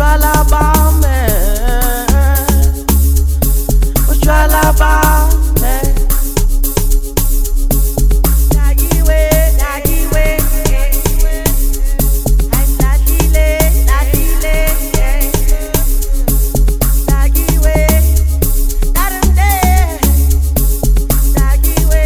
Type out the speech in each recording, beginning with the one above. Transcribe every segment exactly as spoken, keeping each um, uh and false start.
utshwala bami, utshwala bami. Dakiwe, dakiwe, ayidlahlile, lahlile, dakiwe, darinde, dakiwe.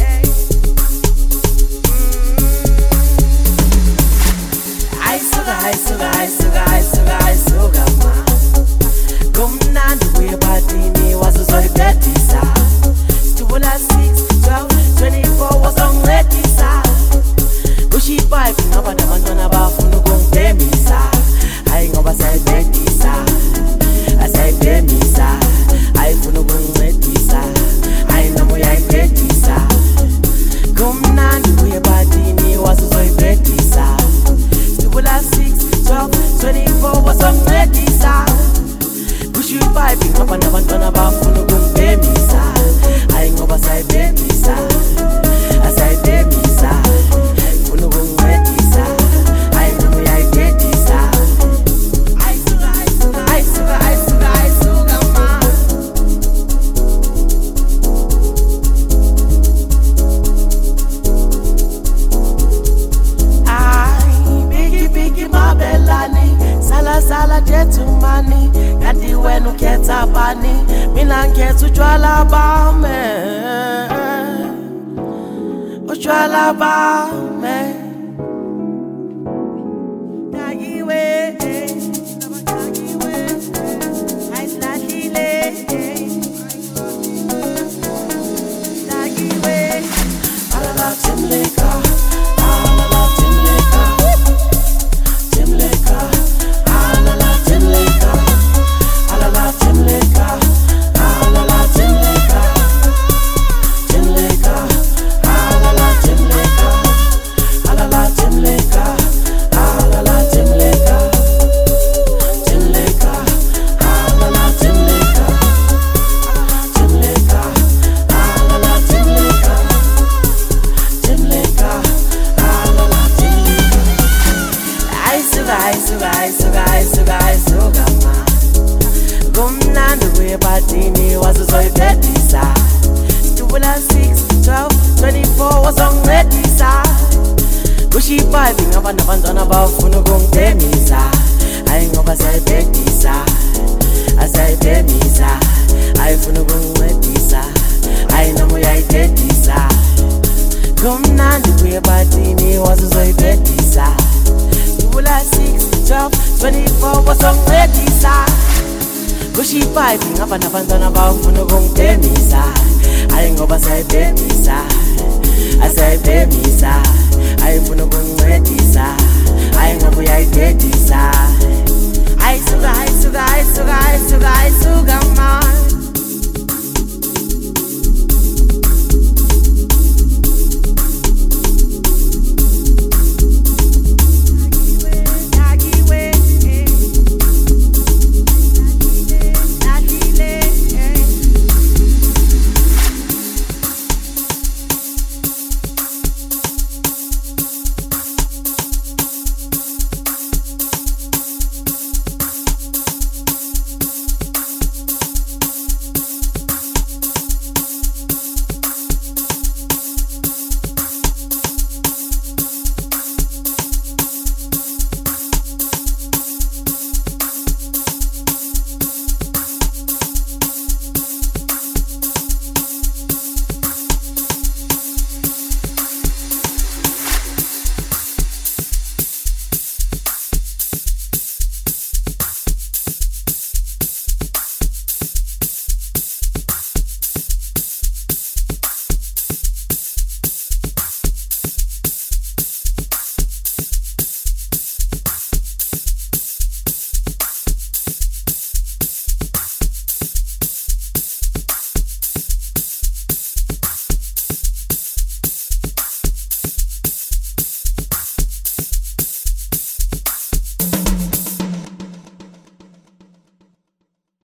Ayisuka, ayisuka, ayisuka, ayisuka, ayisuka ma. Kumnandi kwebadini wazozoyibhedisa. Stubula six, twelve, twenty-four wazongincedisa. Kushiya ipipe ngoba nabantwana bafuna ukungibhemisa. Hayi ngoba sayibhedisa, asayibhemisa. Ayifuna ukungincedisa, hayi noma uyayibhedisa. Kumnandi kwebadini wazozoyibhedisa. Stubula six, twelve, twenty-four wazongincedisa. Kushiya ipipe ngoba nabantwana bafuna ukungibhemisa. Hayi ngoba sayibhemisa, asayibhemisa. Ayifuna ukungincedisa, hayi noma uyayibhedisa. Ayisuka, ayisuka, ayisuka, ayisuka, ayisuka ma. Ay, biggie, biggie, mabelani. Sala, sala, gentleman. Kati wenu ukhetha bani, mina ngikhetha utshwala bami, utshwala bami. Dakiwe, dakiwe, ayidlahlile, dakiwe. Alala Timleka, alala Timleka, Timleka, alala Timleka. Alala Timleka, alala Timleka, Timleka, alala Timleka, alala Timleka, alala Timleka, Timleka, alala Timleka, Timleka, alala Timleka, Timleka, alala Timleka. Ayisuka, ayisuka, ayisuka, ayisuka, ayisuka ma. Kumnandi kwebadini wazozoyibhedisa. Stubula six, twelve, twenty-four wazongincedisa. Kushiya ipipe ngoba nabantwana bafuna ukungibhemisa. Hayi ngoba sayibhedisa, asayibhemisa. Ayifuna ukungincedisa, hayi noma uyayibhedisa. Kumnandi kwebadini wazozoyibhedisa. Stubula six, twelve, twenty-four wazongincedisa. Kushiya ipipe ngoba nabantwana bafuna ukungibhemisa. Hayi ngoba sayibhemisa, asayibhemisa. Ayifuna ukungincedisa, hayi ngoba uyayibhedisa.